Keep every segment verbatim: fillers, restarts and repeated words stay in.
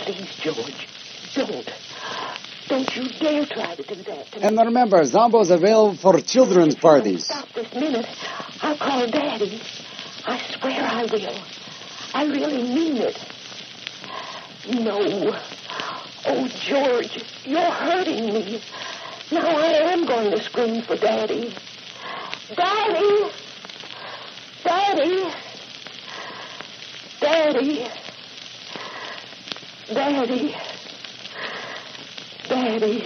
please, George, don't. Don't you dare try to do that to me. And remember, Zombo's available for children's parties. Stop this minute. I'll call Daddy. I swear I will. I really mean it. No. Oh, George, you're hurting me. Now I am going to scream for Daddy. Daddy! Daddy! Daddy! Daddy! Daddy!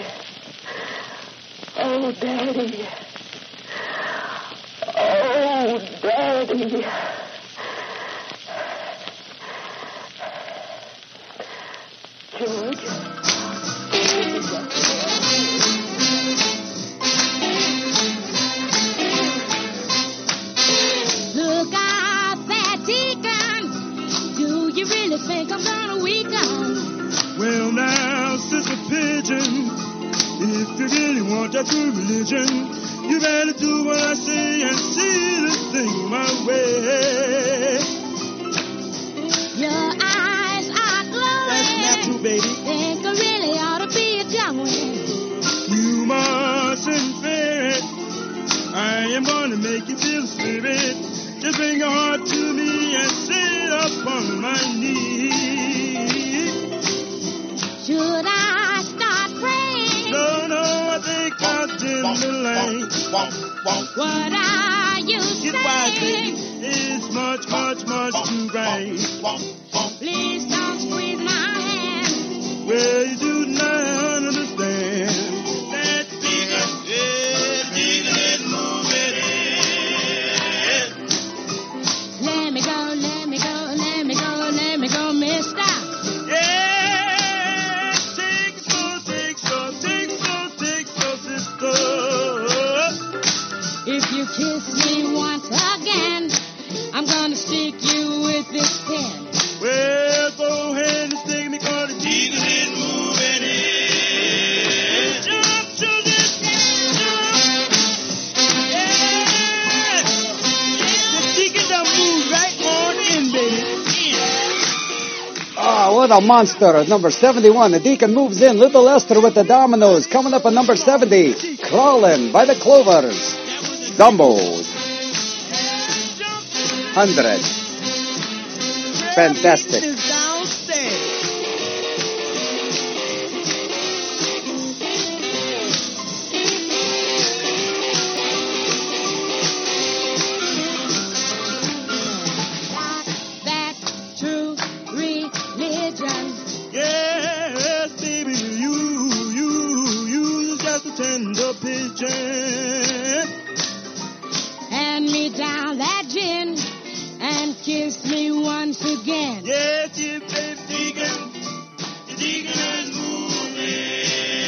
Oh, Daddy! Oh, Daddy! George? Look out there, Deacon. Do you really think I'm gonna weaken? Well, now, Sister Pigeon, if you really want that true religion, you better do what I say and see this thing my way. Your eyes are glowing. That's not true, baby. Think I really ought to be a gentleman. You mustn't fear it. I am going to make you feel the spirit. Just bring your heart to me and sit upon my knee. Should I start praying? No, no, I think I'll dim the light. What are you Get wise, baby. saying? It's much, much, much too bright. Please don't squeeze my hand. Well, you do not understand. That Deacon, yeah, Deacon is moving in. Let me go, let me go, let me go, let me go, mister. Yeah, take it slow, take it slow, take it slow, take it slow, sister. If you kiss me once again, I'm gonna stick you with this pen. Well, go ahead and stick me, cause the Deacon is moving in. Jump to this jump. Yeah. The Deacon done moved right on in, baby. Ah, what a monster. At number seventy-one, the Deacon moves in. Little Esther with the dominoes. Coming up at number seventy, Crawling by the Clovers. Zombo's. Hundred. Fantastic. Is downstairs. That true religion. Yes, baby, you, you, you just a tender pigeon. Hand me down that gin and kiss me once again. Yes, you, baby, Deacon, the Deacon is moving.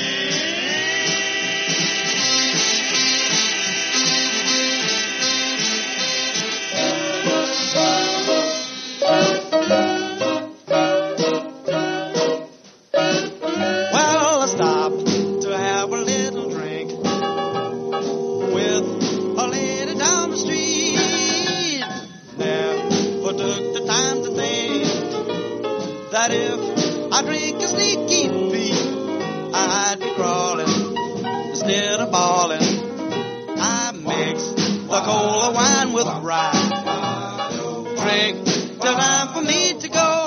Well, I stopped to have a little drink with a lady down the street. Never took the time to think that if I drink a sneaky peek, I'd be crawling instead of balling. I mixed the cola wine with rye. Drink till time for me to go.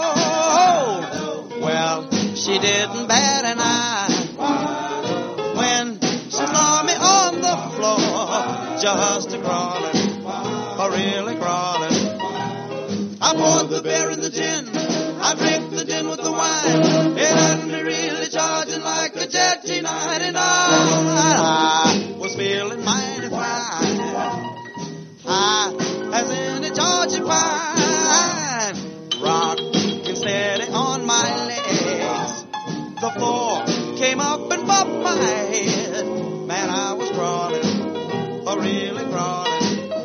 Well, she didn't bat an eye when she saw me on the floor, just a crawling, a really crawling. I poured the beer in the gin, I drank the gin with the wine. It had me really charging like a jet T ninety-nine. I was feeling mighty fine, high as in a Georgia pine. Rocking steady on my legs, the floor came up and bumped my head. Man, I was crawling, a really crawling.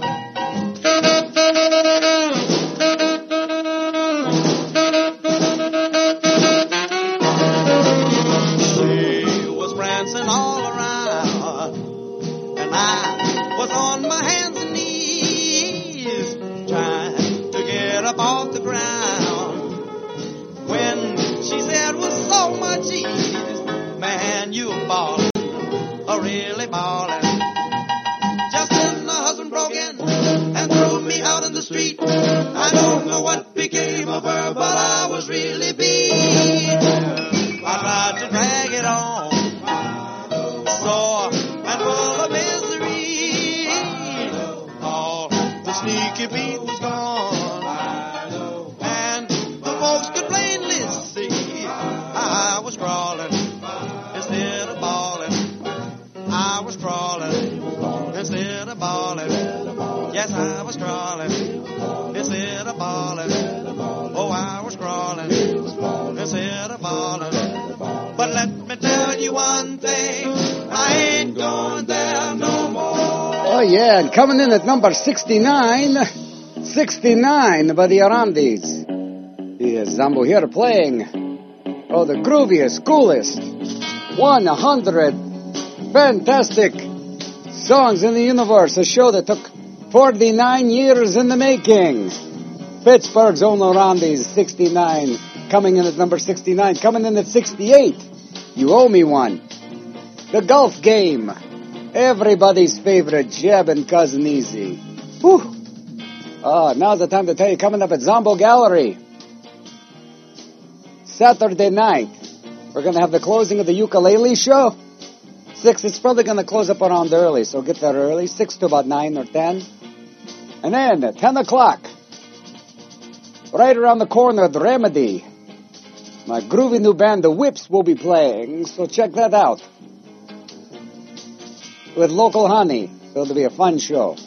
She was prancing all around, and I was on my hands and knees, trying to get up off the ground. When she said, "Well, I tried to drag it on, sore and full of misery. All the sneaky Pete was gone, and the folks could plainly see I was crawling instead of balling. I was crawling instead of balling. Yes, I was crawling instead of balling. Oh, I was crawling instead of balling. But let me tell you one thing, I ain't going there no more. Oh, yeah, and coming in at number sixty-nine, sixty-nine by the Arandis. Here's Zambo here playing, oh, the grooviest, coolest, one hundred fantastic songs in the universe, a show that took forty-nine years in the making. Pittsburgh's own Arandis, sixty-nine, coming in at number sixty-nine, coming in at sixty-eight. You owe me one. The golf game. Everybody's favorite, Jeb and Cousin Easy. Whew. Oh, now's the time to tell you, coming up at Zombo Gallery. Saturday night, we're going to have the closing of the ukulele show. Six, it's probably going to close up around early, so get there early. Six to about nine or ten. And then at ten o'clock, right around the corner, the Remedy. My groovy new band, The Whips, will be playing, so check that out. With local honey, so it'll be a fun show.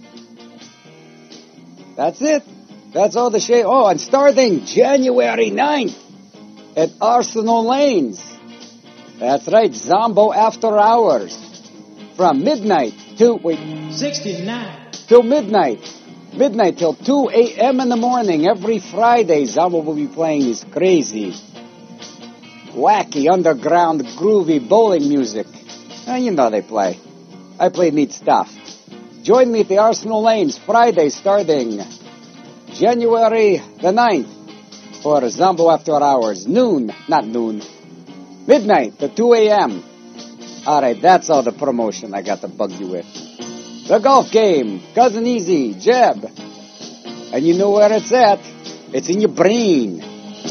That's it. That's all the show. Oh, and starting January ninth at Arsenal Lanes. That's right, Zombo After Hours. From midnight to, wait. sixty-nine. Till midnight. Midnight till two a.m. in the morning. Every Friday, Zombo will be playing this crazy, wacky, underground, groovy bowling music. And you know they play. I play neat stuff. Join me at the Arsenal Lanes Friday starting January the ninth for Zombo After Hours. Noon, not noon, midnight to two a.m. All right, that's all the promotion I got to bug you with. The golf game, Cousin Easy, Jeb. And you know where it's at. It's in your brain.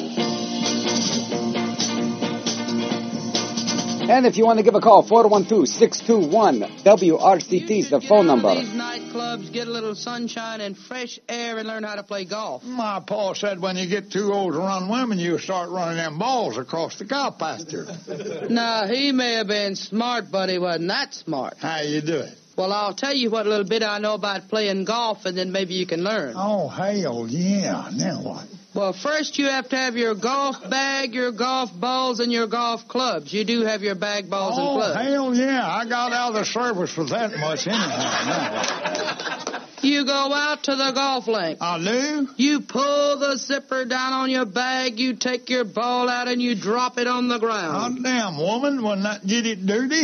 And if you want to give a call, four one two, six two one, W R C T is the phone number. These nightclubs, get a little sunshine and fresh air and learn how to play golf. My pa said when you get too old to run women, you start running them balls across the cow pasture. Now, he may have been smart, but he wasn't that smart. How you do it? Well, I'll tell you what little bit I know about playing golf, and then maybe you can learn. Oh, hell, yeah. Now what? Well, first you have to have your golf bag, your golf balls, and your golf clubs. You do have your bag, balls, oh, and clubs. Oh, hell, yeah. I got out of the service with that much anyhow. Now. You go out to the golf link. I do? You pull the zipper down on your bag, you take your ball out, and you drop it on the ground. Oh, damn, woman, wouldn't that get it dirty?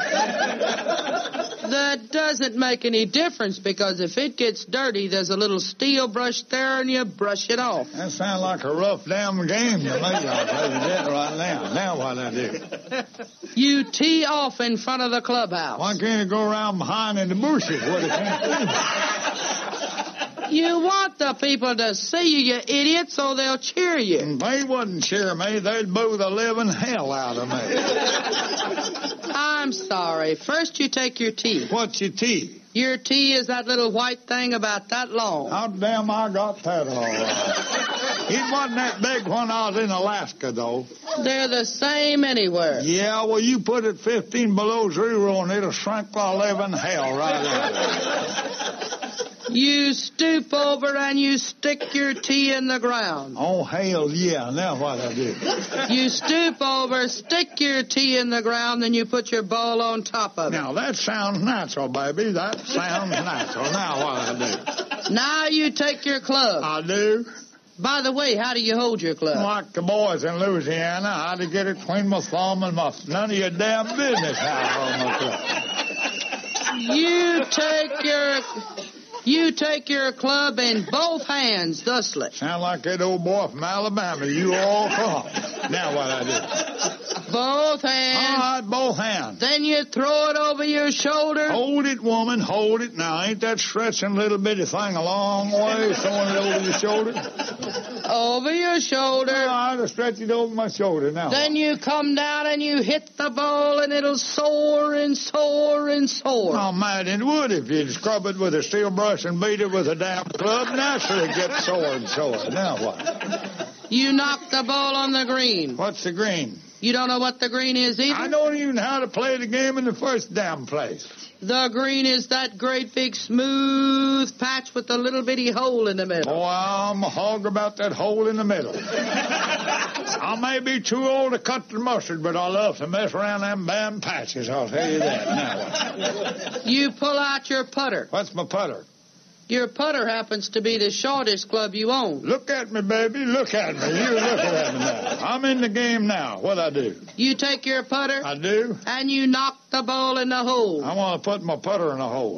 That doesn't make any difference, because if it gets dirty, there's a little steel brush there, and you brush it off. That sounds like a rough damn game to me. I'll tell you that right now. Now what I do? You tee off in front of the clubhouse. Why can't it go around behind in the bushes? What it can't do? You want the people to see you, you idiot, so they'll cheer you. If they wouldn't cheer me, they'd boo the living hell out of me. I'm sorry. First you take your tee. What's your tee? Your tee is that little white thing about that long. How damn I got that all right. It wasn't that big when I was in Alaska, though. They're the same anywhere. Yeah, well, you put it fifteen below zero and it'll shrink the living hell right out. You stoop over and you stick your tee in the ground. Oh, hell yeah. Now what I do? You stoop over, stick your tee in the ground, then you put your ball on top of it. Now, that sounds natural, baby. That sounds natural. Now what I do? Now you take your club. I do? By the way, how do you hold your club? Like the boys in Louisiana, I had to get it between my thumb and my... None of your damn business how I hold my club. You take your... You take your club in both hands, thusly. Sound like that old boy from Alabama. You all come. Now what I do? Both hands. All right, both hands. Then you throw it over your shoulder. Hold it, woman. Hold it. Now, ain't that stretching little bitty thing a long way, throwing it over your shoulder? Over your shoulder. Oh, I'd have stretched it over my shoulder now. Then you come down and you hit the ball, and it'll soar and soar and soar. Oh, man, it would if you'd scrub it with a steel brush and beat it with a damn club. Naturally, it gets sore and sore. Now what? You knock the ball on the green. What's the green? You don't know what the green is either? I don't even know how to play the game in the first damn place. The green is that great big smooth patch with a little bitty hole in the middle. Oh, I'm a hog about that hole in the middle. I may be too old to cut the mustard, but I love to mess around them damn patches, I'll tell you that. Now, you pull out your putter. what's my putter? Your putter happens to be the shortest club you own. Look at me, baby. Look at me. You look at me now. I'm in the game now. What I do? You take your putter. I do. And you knock the ball in the hole. I want to put my putter in a hole.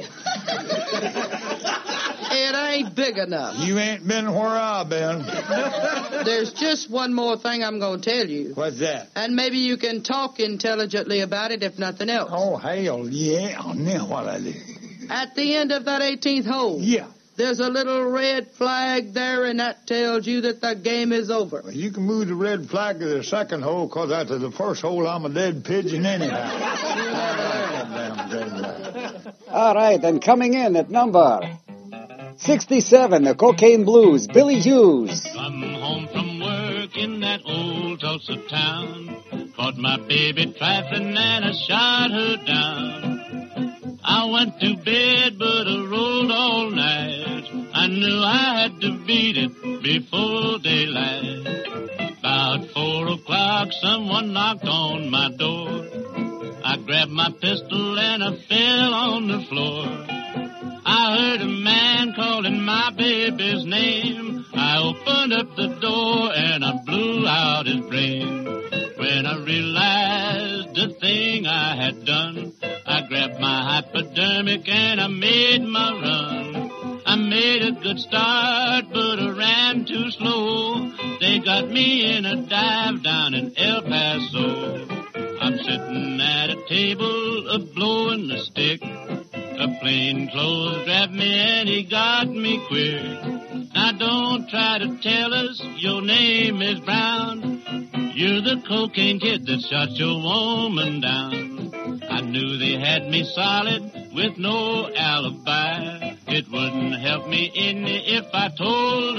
It ain't big enough. You ain't been where I've been. There's just one more thing I'm going to tell you. What's that? And maybe you can talk intelligently about it, if nothing else. Oh, hell, yeah. Now what I do? At the end of that eighteenth hole. Yeah. There's a little red flag there, and that tells you that the game is over. Well, you can move the red flag to the second hole, because after the first hole, I'm a dead pigeon anyhow. All right, and coming in at number sixty-seven, the Cocaine Blues, Billy Hughes. Come home from work in that old Tulsa town. Caught my baby trifling and I shot her down. I went to bed, but I rolled all night. I knew I had to beat it before daylight. About four o'clock, someone knocked on my door. I grabbed my pistol and I fell on the floor. I heard a man calling my baby's name. I opened up the door and I blew out his brain. When I realized the thing I had done, I grabbed my hypodermic and I made my run. I made a good start, but I ran too slow. They got me in a dive down in El Paso. I'm sitting at a table, a blowing the stick. A plainclothes grabbed me and he got me quick. Now don't try to tell us your name is Brown. You're the cocaine kid that shot your woman down. I knew they had me solid with no alibi. It wouldn't help me any if I told a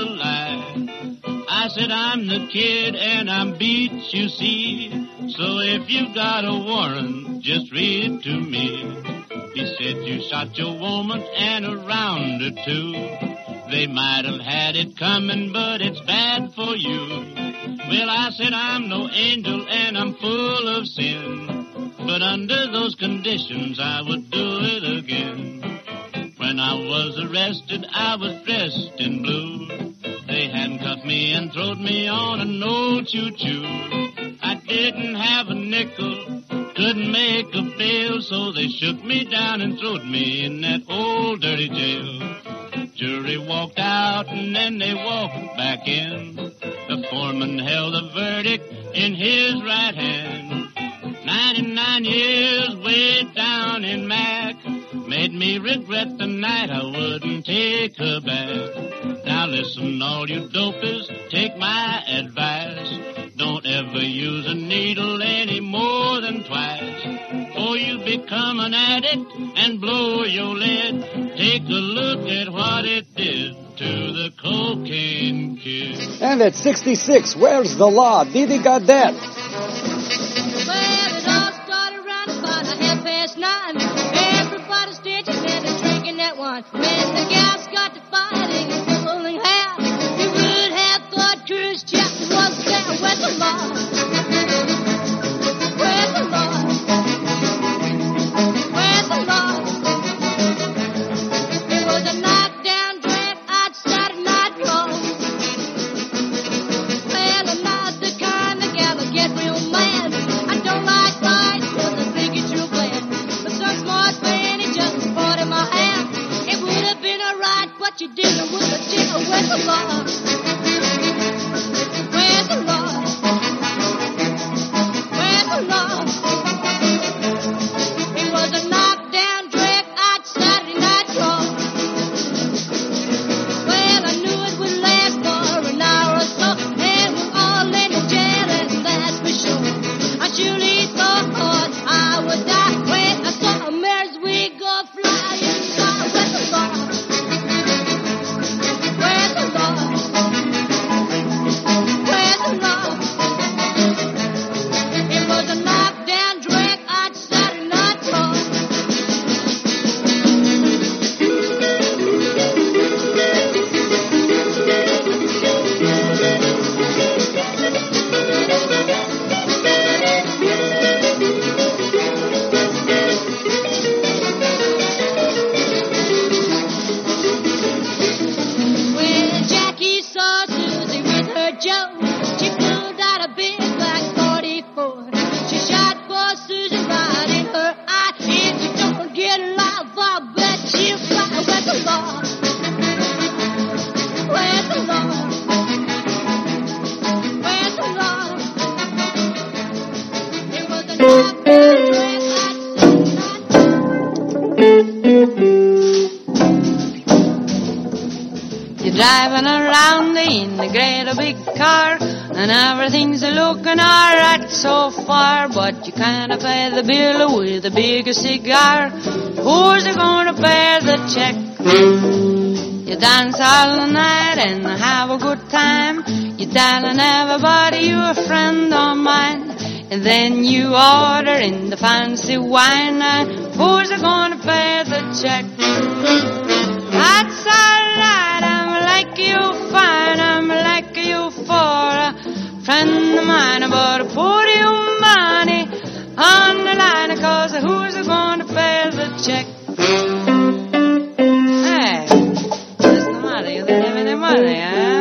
lie. I said I'm the kid and I'm beat, you see. So if you've got a warrant, just read to me. He said you shot your woman and a round or two. They might have had it coming, but it's bad for you. Well, I said I'm no angel and I'm full of sin. But under those conditions, I would do it again. When I was arrested, I was dressed in blue. They handcuffed me and throwed me on an old choo-choo. I didn't have a nickel, couldn't make a bail, so they shook me down and throwed me in that old dirty jail. Jury walked out and then they walked back in. The foreman held the verdict in his right hand. Ninety-nine years way down in Mac made me regret the night I wouldn't take her back. Now listen, all you dopies, take my advice. Don't ever use a needle any more than twice. Or you become an addict and blow your lid. Take a look at what it did to the cocaine kid. And at sixty-six, where's the law? Didi Gadet. Well, it all started around about a half past nine. Everybody's dancing and drinking that wine. When the gals got to fighting and pulling hair, you would have thought Cruz Chapter was there. Where's the law? Where's the law? Where's the law? It was a knockdown drag outside a nightclub. Well, I'm not the kind of gal that get real mad. I don't like fights because I think it's real bad. But some smart man, he just bought in my hand. It would have been a right She shot for Susie right in her eye. If you don't get life, I bet she'll fly with the Lord. With the Lord. With the Lord. It was a dark dress You're driving around in a great big car, and everything's looking alright so far, but you can't pay the bill with a big cigar. Who's gonna pay the check? You dance all night and have a good time. You telling everybody you're a friend of mine, and then you order in the fancy wine. And who's gonna pay the check? That's alright, I'm like you fine, I'm like you for a friend of mine, but put your money on the line, cause who's gonna pay the check? Hey, what's the matter? You don't have any money, huh?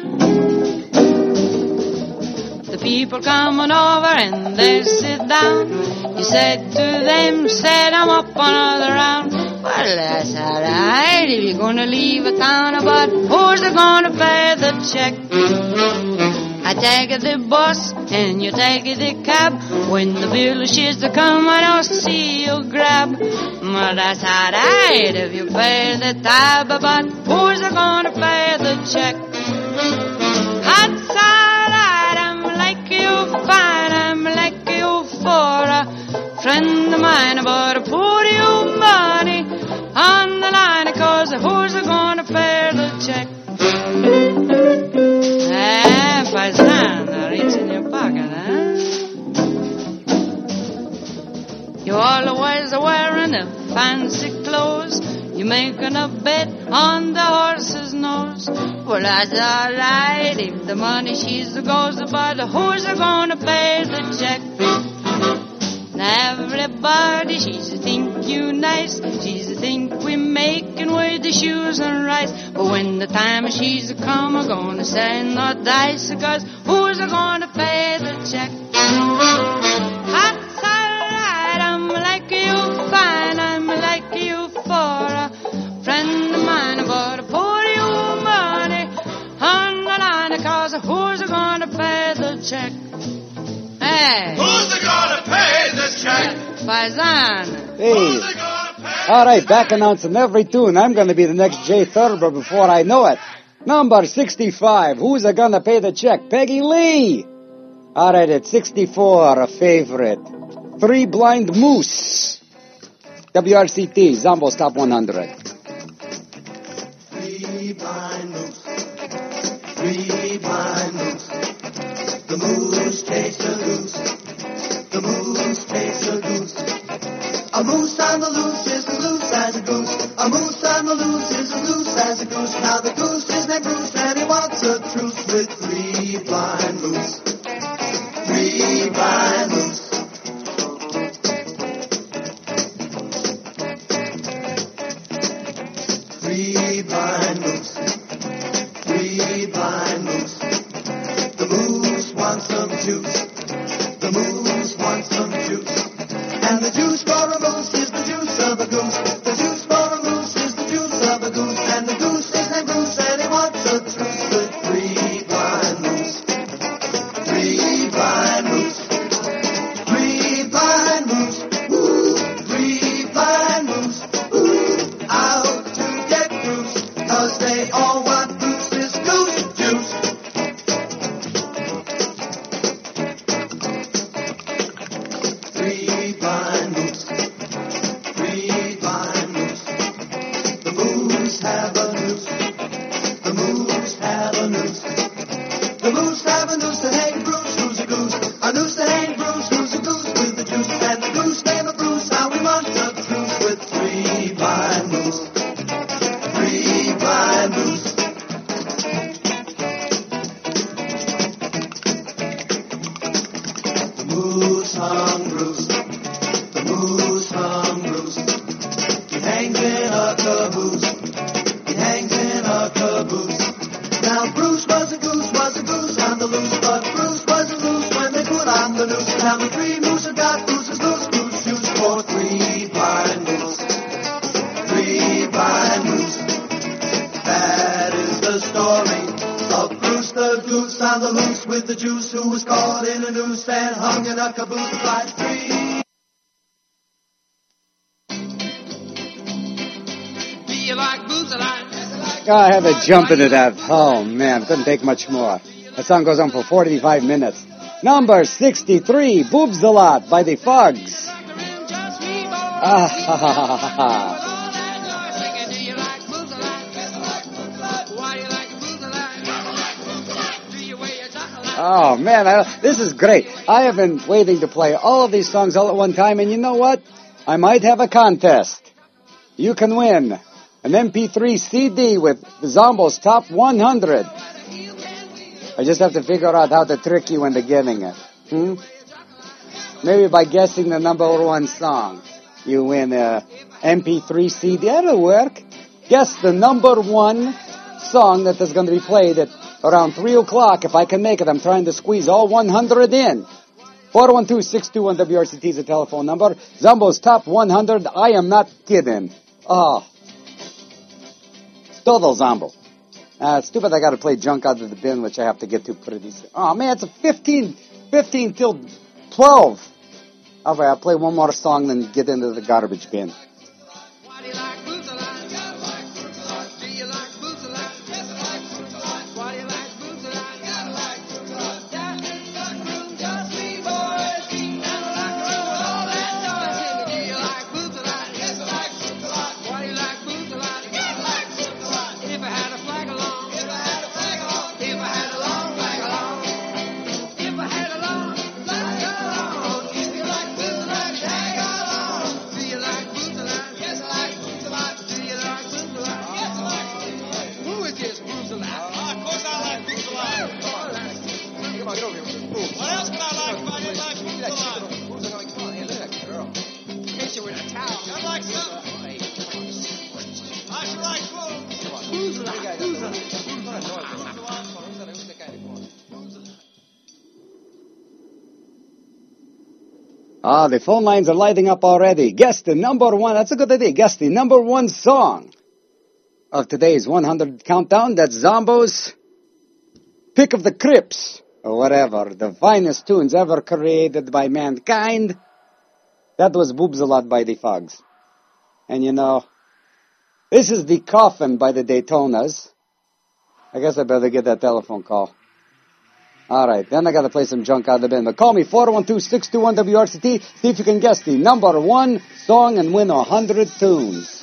The people coming over and they sit down. You said to them, set them up another round. Well, that's alright if you're gonna leave a town, but who's gonna pay the check? I take the bus and you take the cab. When the bill she's to come, I don't see you grab. Well, that's alright if you pay the tab, but who's gonna pay the check? That's alright, I'm like you fine, I'm like you for a friend of mine, but put your money on the line, cause who's gonna pay the check? Eh, paisan, reach in your pocket, huh? You always wearing the fancy clothes. You making a bet on the horse's nose. Well, that's alright if the money she's goes, but who's gonna pay the check? Everybody, she's a think you nice. She's a think we making with the shoes and rice. But when the time she's a come, I'm gonna send no dice, cause who's gonna pay the check? That's alright, I'm like you fine, I'm like you for a friend of mine, but put your money on the line, cause who's gonna pay the check? Hey. Who's gonna pay the check? Paisan. Hey. All right, back announcing every tune. I'm going to be the next Jay Thurber before I know it. Number sixty-five. Who's gonna pay the check? Peggy Lee. All right, at sixty-four, a favorite. Three Blind Moose. W R C T, Zombo's Top one hundred. Three blind moose. Three blind moose. The moose chased a goose. The moose chased a goose. A moose on the loose is as loose as a goose. A moose on the loose is as loose as a goose. Now the goose is named Bruce and he wants a truce with three blind moose. Three blind moose. Three blind moose. Three blind moose. The moose wants some juice. The moose wants some juice. And the juice for a moose is the juice of a goose. The juice for a moose is the juice of a goose. And the goose is named Bruce and he wants a truce with three blind moose. Three blind moose. Three blind moose. Ooh, three blind moose. Ooh, out to get Bruce. Cause they all want Bruce's goose juice. Three blind moose. Three blind moose. The moose have a noose. The moose have a noose. The moose have a noose that ain't Bruce, who's a goose. A noose that ain't Bruce, who's a goose with the juice. And the goose named a Bruce, how we want a truce with three blind moose. Three blind moose. The moose hung Bruce. The moose hung Bruce. He hangs in a caboose. He hangs in a caboose. Now Bruce was a goose, was a goose on the loose, but Bruce was a goose when they put on the noose. Now the three moose have got mooses loose, goose juice for three blind moose. Three blind moose. That is the story of Bruce the goose on the loose with the juice, who was caught in a noose and hung in a caboose by three. Do you like booze a lot? I had to jump into that. Oh, man, couldn't take much more. That song goes on for forty-five minutes. Number sixty-three, Boobs a Lot by the Fugs. Ah, ha, ha, ha, ha, ha. Oh, man, I, this is great. I have been waiting to play all of these songs all at one time, and you know what? I might have a contest. You can win an M P three C D with Zombo's Top one hundred. I just have to figure out how to trick you into getting it. Hmm? Maybe by guessing the number one song, you win a M P three C D. That'll work. Guess the number one song that is going to be played at around three o'clock. If I can make it, I'm trying to squeeze all one hundred in. four one two, six two one, W R C T is the telephone number. Zombo's Top one hundred. I am not kidding. Oh. Todo Zombo. Uh, it's too bad I got to play Junk Out of the Bin, which I have to get to pretty soon. Oh, man, it's a fifteen, fifteen till twelve. All right, I'll play one more song, then get into the garbage bin. Ah, the phone lines are lighting up already. Guess the number one, that's a good idea. Guess the number one song of today's one hundred countdown. That's Zombo's Pick of the Crips, or whatever. The finest tunes ever created by mankind. That was Boobs a Lot by the Fugs. And you know, this is The Coffin by the Daytonas. I guess I better get that telephone call. All right, then I got to play some Junk Out of the Bin. But call me, four one two, six two one, W R C T. See if you can guess the number one song and win one hundred tunes.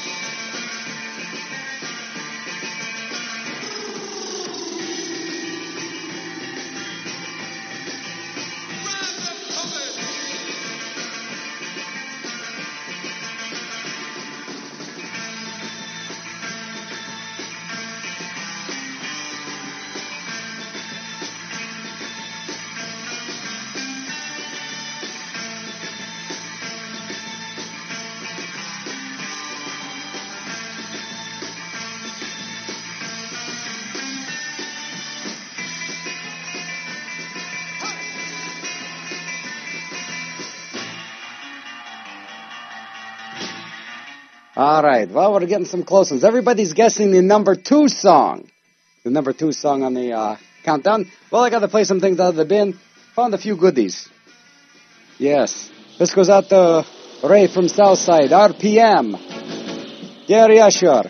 All right, well, we're getting some close ones. Everybody's guessing the number two song. The number two song on the uh, countdown. Well, I got to play some things out of the bin. Found a few goodies. Yes. This goes out to Ray from Southside, R P M. Gary Usher.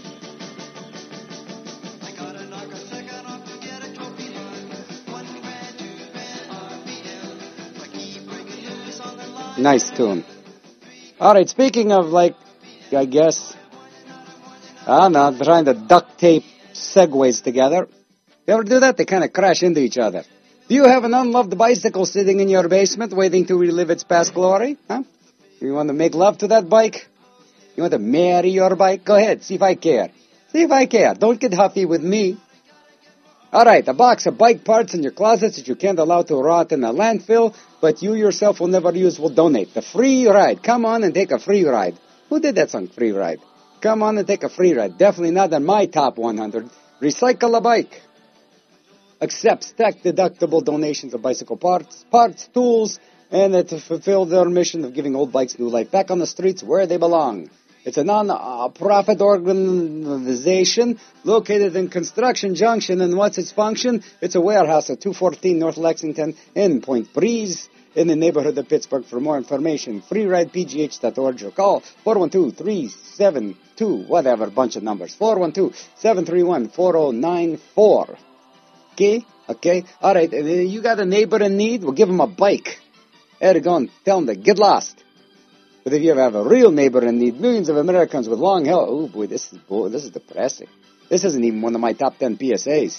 Nice tune. All right, speaking of, like, I guess, I don't know, trying to duct tape segues together. You ever do that? They kind of crash into each other. Do you have an unloved bicycle sitting in your basement waiting to relive its past glory? Huh? You want to make love to that bike? You want to marry your bike? Go ahead, see if I care. See if I care. Don't get huffy with me. All right, a box of bike parts in your closets that you can't allow to rot in a landfill, but you yourself will never use, will donate. The free ride. Come on and take a free ride. Who did that song, Free Ride? Come on and take a free ride. Definitely not on my top one hundred. Recycle a bike. accepts tax-deductible donations of bicycle parts, parts, tools, and uh, to fulfill their mission of giving old bikes new life back on the streets where they belong. It's a non-profit organization located in Construction Junction, and what's its function? It's a warehouse at two fourteen North Lexington in Point Breeze in the neighborhood of Pittsburgh. For more information, free ride p g h dot org or call four one two, three seven two, whatever, bunch of numbers, four one two, seven three one, four zero nine four. Okay? Okay? All right, you got a neighbor in need? We'll give him a bike. There you go, and tell him to get lost. But if you ever have a real neighbor in need, millions of Americans with long hair, oh boy, this is boy, this is depressing. This isn't even one of my top ten P S As.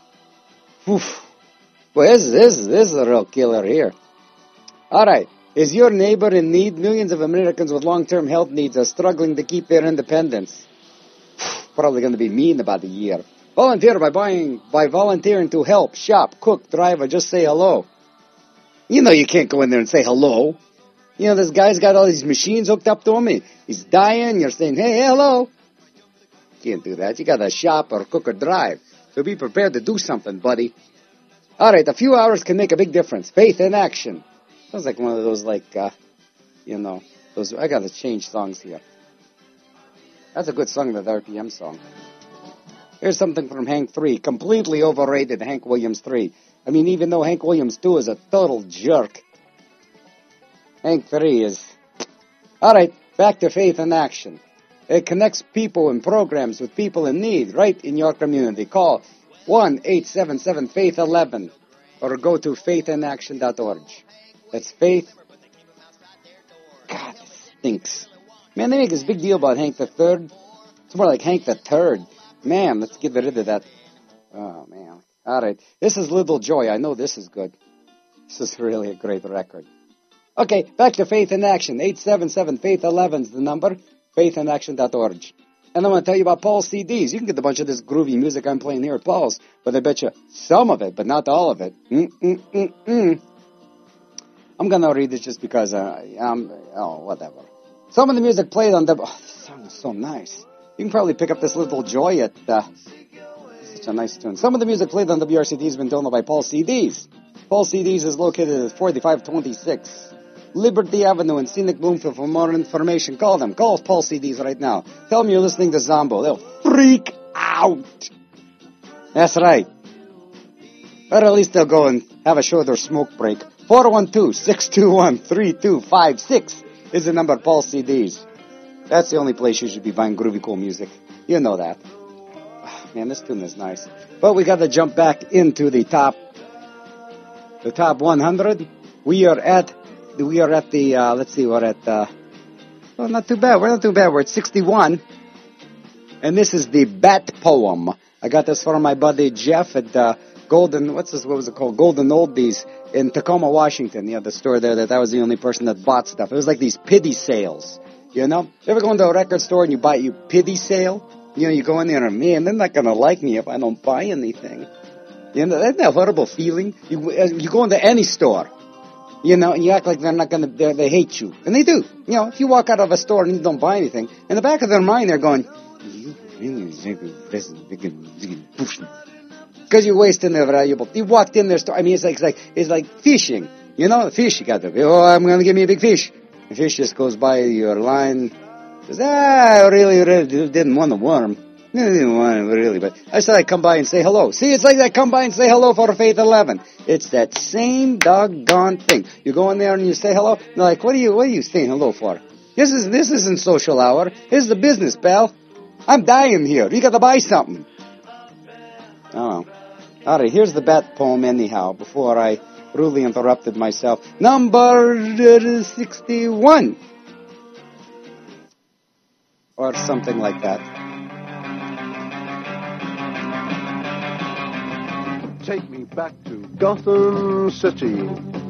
Oof. Boy, this is, this is, this is a real killer here. All right. Is your neighbor in need? Millions of Americans with long-term health needs are struggling to keep their independence. Probably going to be me in about a year. Volunteer by buying, by volunteering to help, shop, cook, drive, or just say hello. You know you can't go in there and say hello. You know, this guy's got all these machines hooked up to him. He, he's dying. You're saying, hey, hello. Can't do that. You got to shop or cook or drive. So be prepared to do something, buddy. All right, a few hours can make a big difference. Faith in action. Sounds like one of those, like, uh, you know, those. I got to change songs here. That's a good song, that R P M song. Here's something from Hank three. Completely overrated Hank Williams three. I mean, even though Hank Williams two is a total jerk, Hank three is... All right, back to Faith in Action. It connects people and programs with people in need right in your community. Call one eight seven seven, faith eleven or go to faith in action dot org. That's Faith. God, it stinks. Man, they make this big deal about Hank the Third. It's more like Hank the Third. Man, let's get rid of that. Oh, man. All right. This is Little Joy. I know this is good. This is really a great record. Okay, back to Faith in Action. eight seven seven, faith eleven is the number. faith in action dot org. And I'm going to tell you about Paul's C Ds. You can get a bunch of this groovy music I'm playing here at Paul's, but I bet you some of it, but not all of it. Mm-mm-mm-mm. I'm going to read this just because, uh, um, oh, whatever. Some of the music played on the... Oh, this song is so nice. You can probably pick up this Little Joy at... Uh, such a nice tune. Some of the music played on W R C D has been donated by Paul C Ds. Paul C Ds is located at forty-five twenty-six Liberty Avenue in Scenic Bloomfield. For more information, call them. Call Paul C Ds right now. Tell them you're listening to Zombo. They'll freak out. That's right. Or at least they'll go and have a shorter smoke break. four one two, six two one, three two five six is the number of Paul C Ds. That's the only place you should be buying groovy cool music. You know that. Man, this tune is nice. But we got to jump back into the top, the top one hundred. We are at, we are at the, uh, let's see, we're at, uh, well, not too bad. We're not too bad. We're at sixty-one. And this is the Bat Poem. I got this from my buddy Jeff at, uh, Golden, what's this, what was it called? Golden Oldies in Tacoma, Washington. Yeah, the store there that I was the only person that bought stuff. It was like these pity sales, you know? You ever go into a record store and you buy you pity sale? You know, you go in there and, man, they're not going to like me if I don't buy anything. You know, isn't that a horrible feeling? You, you go into any store, you know, and you act like they're not going to, they hate you. And they do. You know, if you walk out of a store and you don't buy anything, in the back of their mind they're going, you really think this is big, because you're wasting their valuable. You walked in their store, I mean, it's like, it's like, it's like fishing. You know, the fish, you got to, oh, I'm going to give me a big fish. The fish just goes by your line. Says, ah, I really, really didn't want a worm. I didn't want it, really, but I said I'd come by and say hello. See, it's like that, come by and say hello for Faith eleven. It's that same doggone thing. You go in there and you say hello, and they're like, what are you, what are you saying hello for? This is, this isn't social hour. This is a business, pal. I'm dying here. You got to buy something. Oh, all right, here's the Bat Poem anyhow, before I rudely interrupted myself. Number sixty-one. Or something like that. Take me back to Gotham City,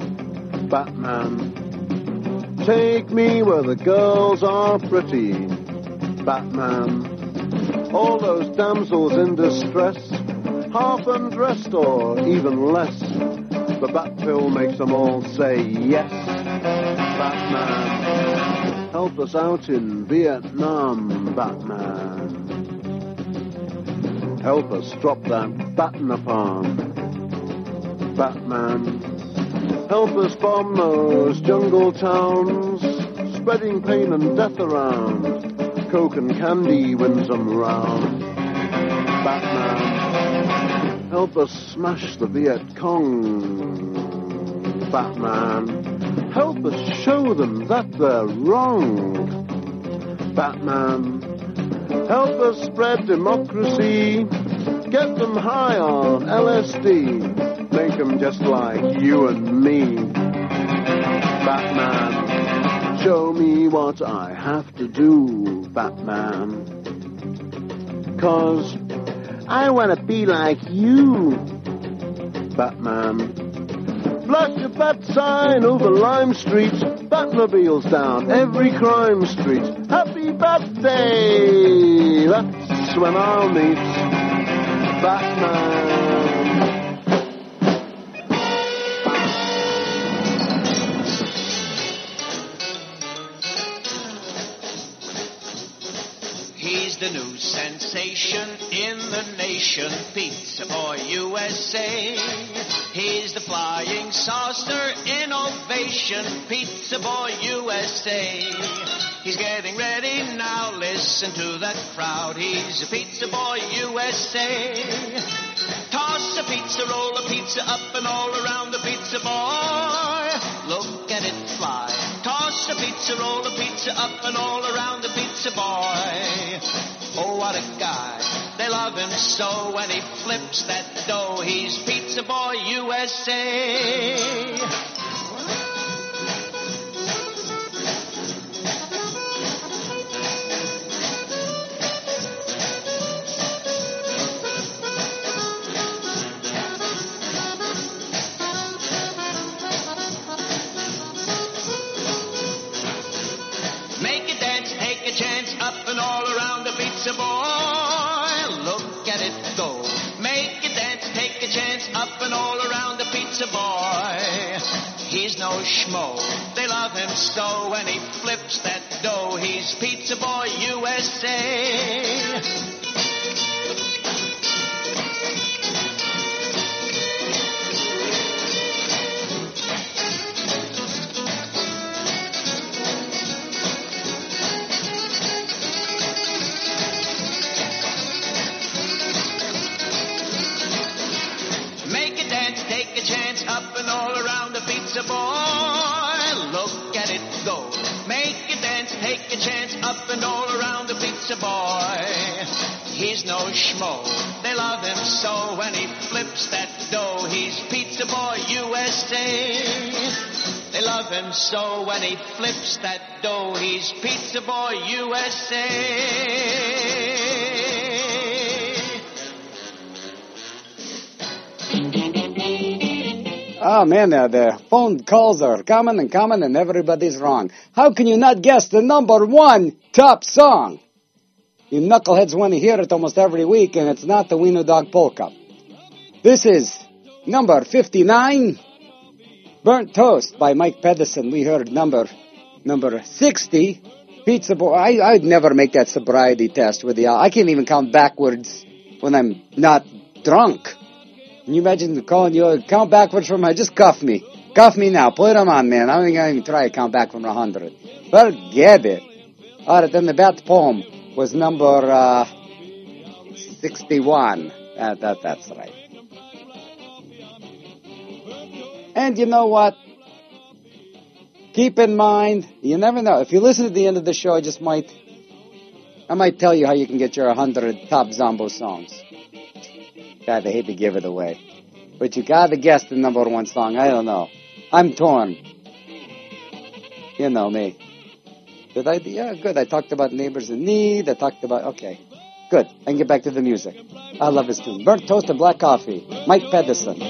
Batman. Take me where the girls are pretty, Batman. All those damsels in distress, half undressed or even less. The bat pill makes them all say yes, Batman. Help us out in Vietnam, Batman. Help us drop that bat napalm, Batman. Help us bomb those jungle towns, spreading pain and death around. Coke and candy wins them round. Batman. Help us smash the Viet Cong. Batman. Help us show them that they're wrong. Batman. Help us spread democracy. Get them high on L S D. Make them just like you and me. Batman, show me what I have to do, Batman. 'Cause I want to be like you, Batman. Flash a bat sign over Lime Street. Batmobiles down every crime street. Happy Bat Day! That's when I'll meet Batman. He's the new sensation in the nation, Pizza Boy U S A. He's the flying saucer innovation, Pizza Boy U S A. He's getting ready now, listen to that crowd. He's a Pizza Boy U S A. Toss a pizza, roll a pizza up and all around the Pizza Boy. Look at it fly. Toss a pizza, roll a pizza up and all around the Pizza Boy. Oh, what a guy. They love him so when he flips that dough. He's Pizza Boy U S A. Make a dance, take a chance, up and all around the Pizza Boy. Look at it go. Make a dance, take a chance, up and all around the Pizza Boy. He's no schmo. They love him so when he flips that dough. He's Pizza Boy U S A. Take a chance, up and all around the Pizza Boy. Look at it go. Make a dance, take a chance, up and all around the Pizza Boy. He's no schmo. They love him so when he flips that dough. He's Pizza Boy U S A. They love him so when he flips that dough. He's Pizza Boy U S A. Oh, man, uh, the phone calls are coming and coming and everybody's wrong. How can you not guess the number one top song? You knuckleheads want to hear it almost every week, and it's not the Wiener Dog Polka. This is number fifty-nine, Burnt Toast by Mike Pedersen. We heard number number sixty, Pizza Boy. I, I'd never make that sobriety test with you. I can't even count backwards when I'm not drunk. Can you imagine calling you, count backwards from, just cuff me. Cuff me now. Put them on, man. I don't think I even try to count back from one hundred. Forget it. All right, then the Bat Poem was number uh, sixty-one. Uh, that, that's right. And you know what? Keep in mind, you never know. If you listen to the end of the show, I just might, I might tell you how you can get your one hundred top Zombo songs. God, I hate to give it away. But you gotta guess the number one song. I don't know. I'm torn. You know me. Did I? Yeah, good. I talked about Neighbors in Need. I talked about, okay. Good. I can get back to the music. I love this tune. Burnt Toast and Black Coffee. Mike Pedersen.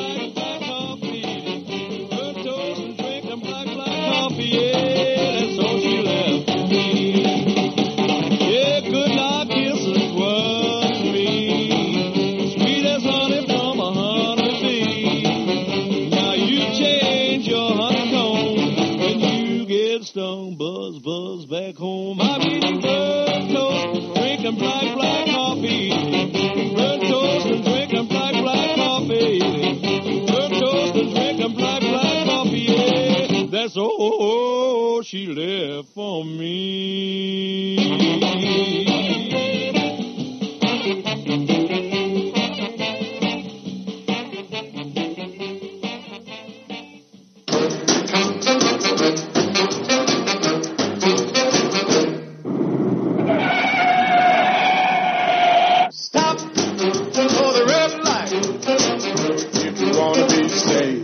Buzz, buzz back home. I'm eating burnt toast, drinking black, black coffee. Burnt toast and drinking black, black coffee. Burnt toast. yes, oh, she left for me. Stop for the red light if you want to be saved.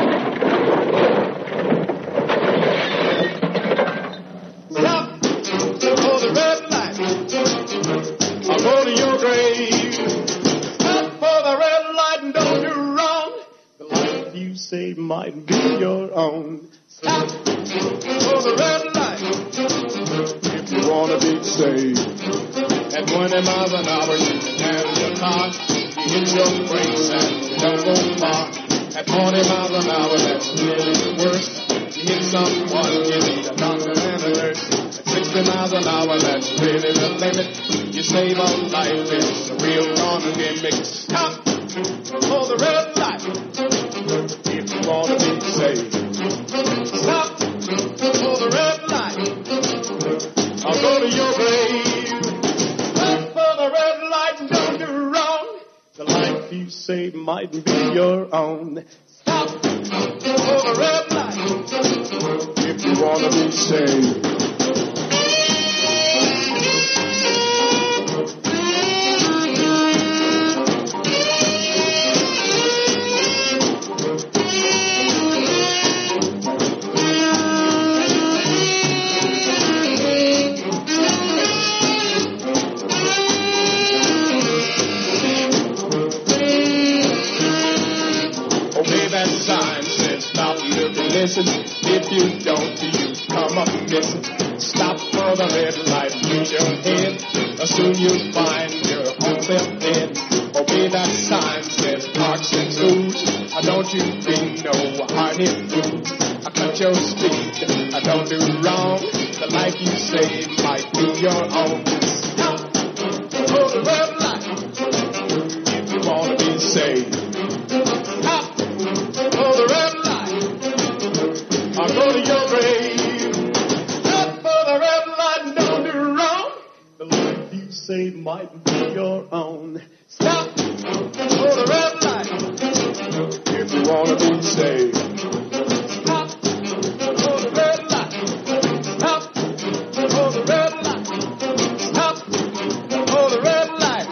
Stop for the red light. I'll go to your grave. Stop for the red light and don't do wrong. The life you save might be your own. Stop for the red light if you want to be saved. At twenty miles an hour, you can have your car. You hit your brakes and you don't go far. At twenty miles an hour, that's really the worst. You hit someone, you need a doctor and a nurse. At sixty miles an hour, that's really the limit. You save a life, it's a real gonna gimmick. Stop for the red light if you want to be saved. Stop for the red light. I'll go to your grave. The life you save might be your own. Stop for the red light if you want to be saved. That sign says stop, look and listen. If you don't, you come up missing. Stop for the red light, use your head. Soon you'll find your own self dead. Obey that sign, says parks and schools. Don't you be no hard-hit fool. I cut your speed, I don't do wrong. The life you save might be your own. Stop for the red light if you want to be saved. Stop for the red light, I'll go to your grave. Stop for the red light and don't do wrong. The life you save might be your own. Stop for the red light if you want to be saved. Stop for the red light. Stop for the red light. Stop for the red light.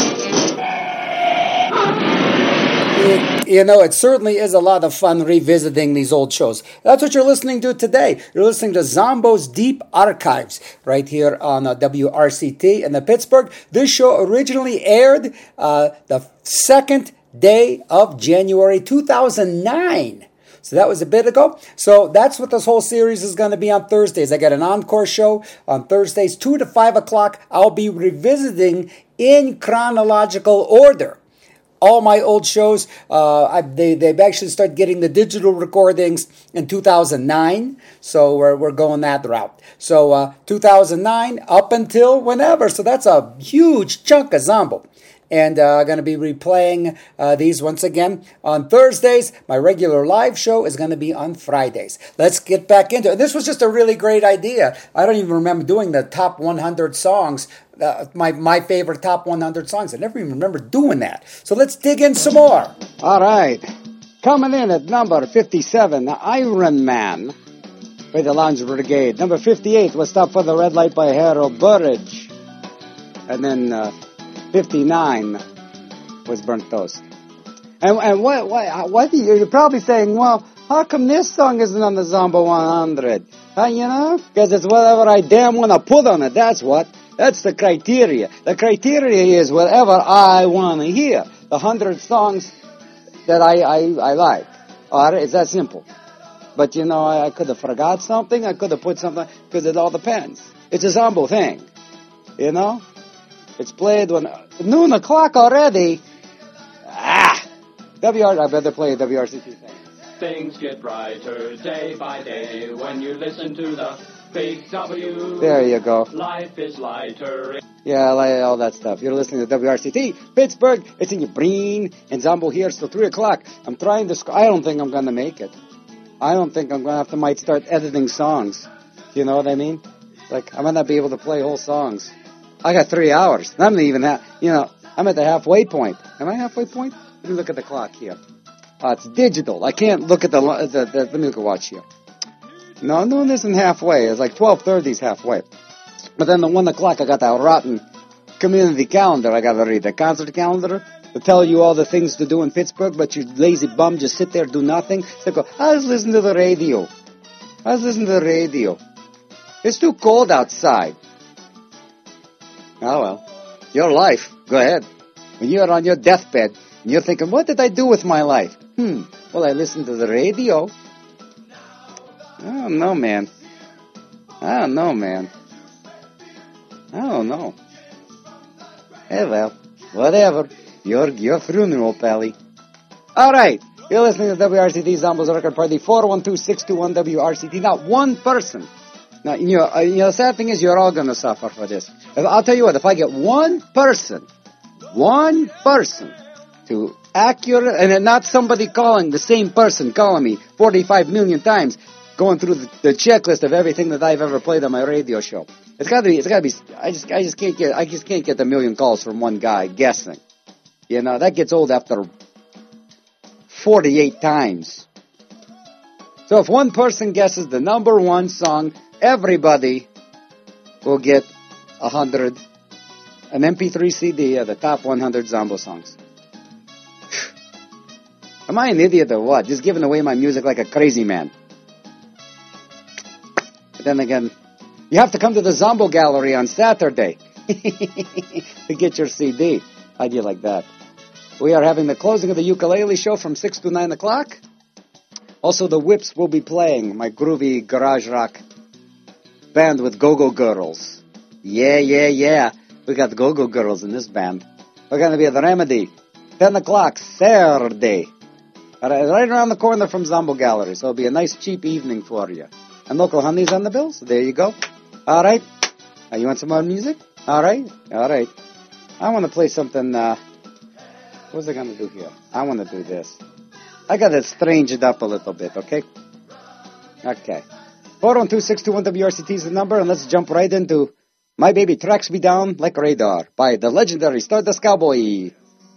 You know, it certainly is a lot of fun revisiting these old shows. That's what you're listening to today. You're listening to Zombo's Deep Archives right here on uh, W R C T in the Pittsburgh. This show originally aired uh, the second day of January two thousand nine. So that was a bit ago. So that's what this whole series is going to be on Thursdays. I got an encore show on Thursdays, two to five o'clock. I'll be revisiting in chronological order all my old shows. Uh, I, they, they've actually started getting the digital recordings in two thousand nine. So we're, we're going that route. So uh, two thousand nine up until whenever. So that's a huge chunk of Zombo. And I'm uh, going to be replaying uh, these once again on Thursdays. My regular live show is going to be on Fridays. Let's get back into it. This was just a really great idea. I don't even remember doing the top one hundred songs, uh, my, my favorite top one hundred songs. I never even remember doing that. So let's dig in some more. All right. Coming in at number fifty-seven, Iron Man by the Lounge Brigade. Number fifty-eight was Stop for the Red Light by Harold Burridge. And then Uh, fifty-nine was Burnt Toast. And, and what, what, what do you, you're probably saying, well, how come this song isn't on the Zombo one hundred? Uh, you know, because it's whatever I damn want to put on it, that's what. That's the criteria. The criteria is whatever I want to hear. The one hundred songs that I, I, I like. All right, it's that simple. But, you know, I, I could have forgot something. I could have put something, because it all depends. It's a Zombo thing, you know? It's played when noon o'clock already. Ah, W R. I better play a W R C T thing. Things get brighter day by day when you listen to the Big W. There you go. Life is lighter. Yeah, like all that stuff. You're listening to W R C T Pittsburgh. It's in your brain, and Zombo here till three o'clock. I'm trying to. Sc- I don't think I'm gonna make it. I don't think I'm going to have to might start editing songs. You know what I mean? Like, I might not be able to play whole songs. I got three hours. I'm not even, ha- you know, I'm at the halfway point. Am I halfway point? Let me look at the clock here. Uh, it's digital. I can't look at the, the, the, let me look at watch here. No, noon isn't halfway. It's like twelve thirty is halfway. But then the one o'clock, I got that rotten community calendar I got to read. The concert calendar to tell you all the things to do in Pittsburgh, but you lazy bum just sit there, do nothing. So go, I just listen to the radio. I just listen to the radio. It's too cold outside. Oh, well. Your life. Go ahead. When you're on your deathbed, and you're thinking, what did I do with my life? Hmm. Well, I listened to the radio. I don't know, man. I don't know, man. I don't know. Eh, well, whatever. Your, your funeral, Pally. All right. You're listening to W R C T Zombo's Record Party, four one two, six two one, W R C T. Not one person. Now, you know, uh, you know, the sad thing is you're all going to suffer for this. If, I'll tell you what, if I get one person, one person to accurate, and then not somebody calling, the same person calling me forty-five million times, going through the, the checklist of everything that I've ever played on my radio show. It's got to be, it's got to be, I just, I just can't get, I just can't get a million calls from one guy guessing. You know, that gets old after forty-eight times. So if one person guesses the number one song, everybody will get a hundred, an M P three C D of the top one hundred Zombo songs. Am I an idiot or what? Just giving away my music like a crazy man. But then again, you have to come to the Zombo Gallery on Saturday to get your C D. How'd you like that? We are having the closing of the ukulele show from six to nine o'clock. Also, the Whips will be playing, my groovy garage rock band with Go-Go Girls. Yeah, yeah, yeah. We got Go-Go Girls in this band. We're going to be at the Remedy, ten o'clock, Saturday. Right around the corner from Zombo Gallery. So it'll be a nice, cheap evening for you. And local honey's on the bill, so there you go. All right. Uh, you want some more music? All right. All right. I want to play something, uh, what's I going to do here? I want to do this. I got to strange it up a little bit, okay? Okay. four one two, six two one, W R C T is the number, and let's jump right into My Baby Tracks Me Down Like Radar by the legendary Stardust Cowboy.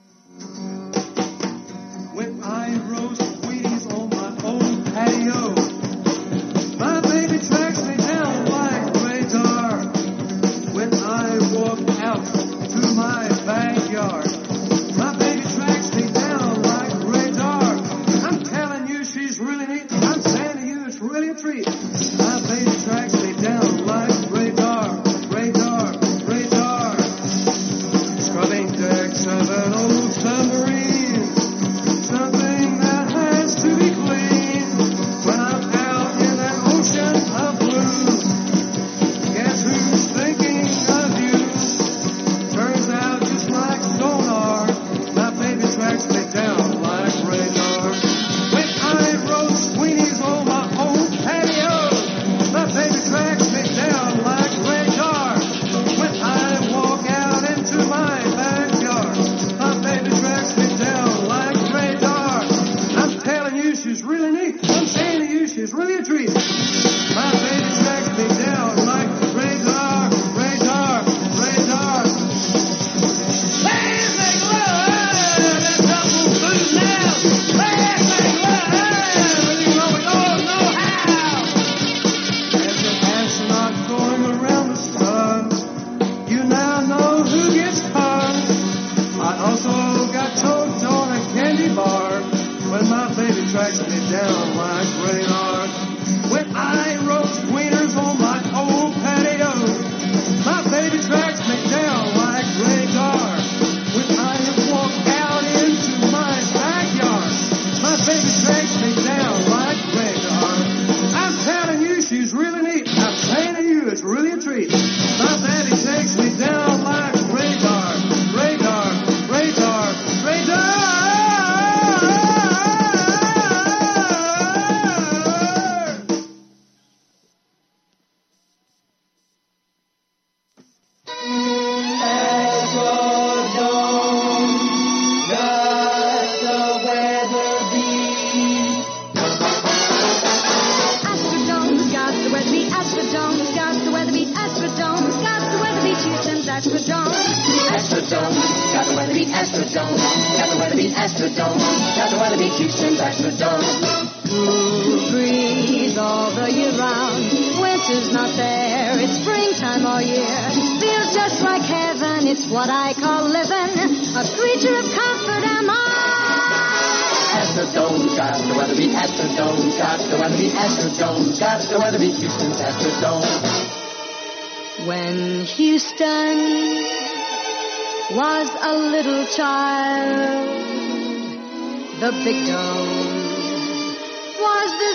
When I roast Wheaties on my own patio, my baby tracks me down like radar. When I walk out to my backyard, my baby tracks me down like radar. I'm telling you, she's really neat. I'm saying to you, it's really a treat. My baby tracks me down like radar, radar, radar. Scrubbing decks of an old submarine, something that has to be clean. When I'm out in that ocean of blue, guess who's thinking of you? Turns out just like sonar, my baby tracks me down like radar. When I roast Weenies on my own patio, my baby tracks me down like radar. When I walk out into my backyard, my baby tracks me down like radar. I'm telling you, she's really neat. I'm saying to you, she's really a treat. My baby tracks me down like radar, radar, radar. Let's make love, let's double boost now. Let's make love, you know we all know how. As an astronaut going around the sun, you now know who gets punched. I also got choked on a candy bar when my baby tracks me down like radar. When I Astrodome. Astrodome, got the weather beat Astrodome. Got the weather beat Astrodome. Got the weather beat Houston's Astrodome. Cool breeze all the year round. Winter's not there, it's springtime all year. Feels just like heaven, it's what I call living. A creature of comfort am I. Astrodome, got the weather beat Astrodome. Got the weather beat Astrodome. Got the weather beat Houston's Astrodome. When Houston was a little child, the big dome was the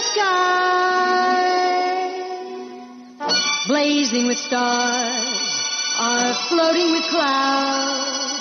sky, blazing with stars or floating with clouds,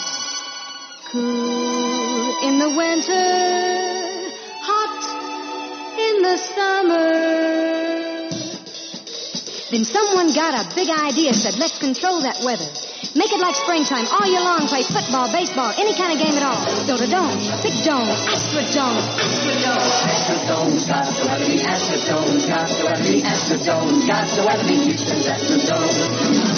cool in the winter, hot in the summer. Then someone got a big idea, said, let's control that weather. Make it like springtime, all year long, play football, baseball, any kind of game at all. Build a dome, big dome, Astrodome, Astrodome. Astrodome, got the weather beat Astrodome. Got the weather beat Astrodome. Got the weather beat Houston's Astrodome.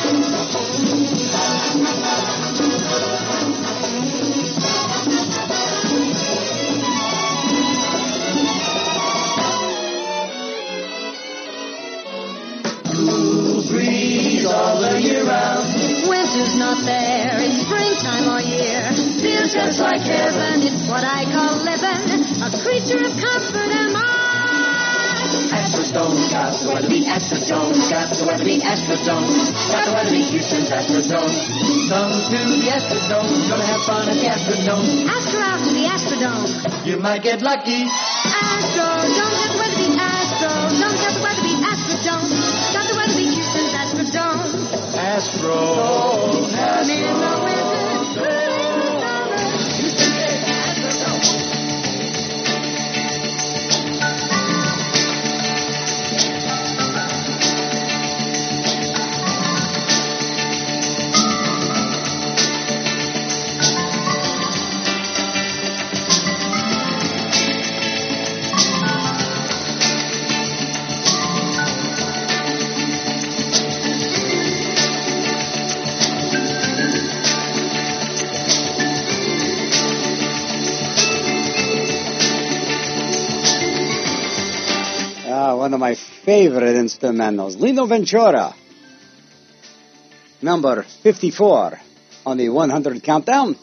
Cool breeze all the year round. Winter's not there, it's springtime all year. Feels just like heaven, it's what I call living. A creature of comfort am I. Astrodome, got the weather beat Astrodome. Got the weather beat Astrodome. Got the weather beat Houston's Astrodome. Come to the Astrodome, gonna have fun at the Astrodome. Astro out to the Astrodome. You might get lucky. Astro, don't get the weather beat Astro. Don't get the weather beat Astrodome. Got the weather beat Houston's Astrodome. Astro, I'm in the winter, cool in the summer. One of my favorite instrumentals, Lino Ventura, number fifty-four on the one hundred countdown.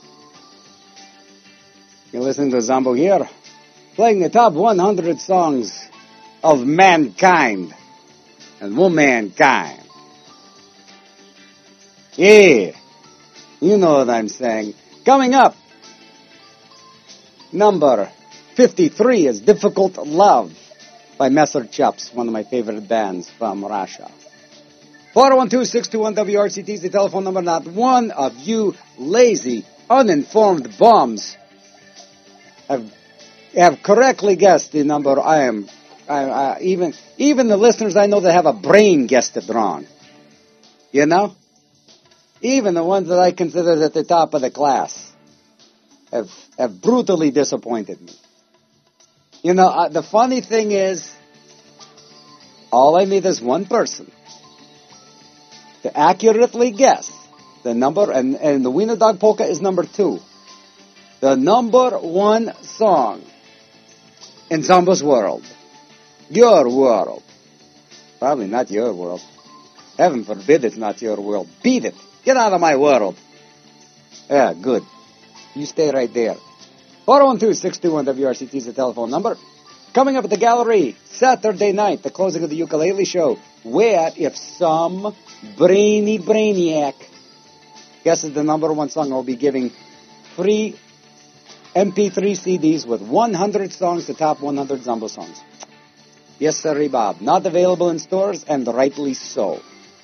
You're listening to Zombo here, playing the top one hundred songs of mankind and womankind. Yeah, you know what I'm saying. Coming up, number fifty-three is Difficult Love by Messer Chaps, one of my favorite bands from Russia. four oh one two, six two one, W R C T is the telephone number. Not one of you lazy, uninformed bums have, have correctly guessed the number I am. I, I, even, even the listeners I know that have a brain guessed it wrong. You know? Even the ones that I consider at the top of the class have, have brutally disappointed me. You know, uh, the funny thing is, all I need is one person to accurately guess the number, and, and the Wiener Dog Polka is number two. The number one song in Zombo's world. Your world. Probably not your world. Heaven forbid it's not your world. Beat it. Get out of my world. Yeah, good. You stay right there. four oh one two, six two one, W R C T is the telephone number. Coming up at the gallery, Saturday night, the closing of the ukulele show, where if some brainy brainiac guesses the number one song, I'll be giving free M P three C Ds with one hundred songs, the top one hundred Zombo songs. Yes, sir, Bob. Not available in stores, and rightly so.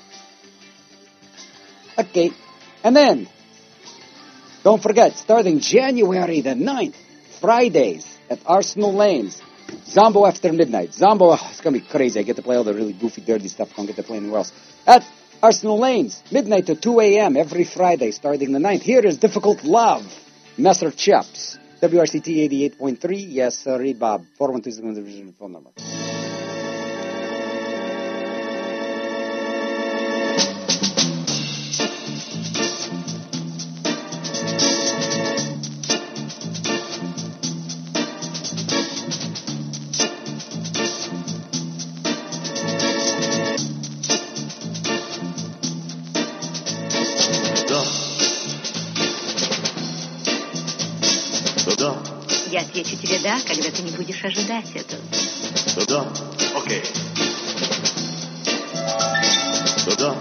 Okay, and then, don't forget, starting January the ninth, Fridays at Arsenal Lanes, Zombo after midnight. Zombo, oh, it's going to be crazy. I get to play all the really goofy, dirty stuff. I don't get to play anywhere else. At Arsenal Lanes, midnight to two a.m. every Friday, starting the ninth. Here is Difficult Love, Messer Chaps. W R C T eighty-eight point three. Yes, sir, Bob. four one two is the phone number. отвечу тебе «да», когда ты не будешь ожидать этого. Да, окей. Да.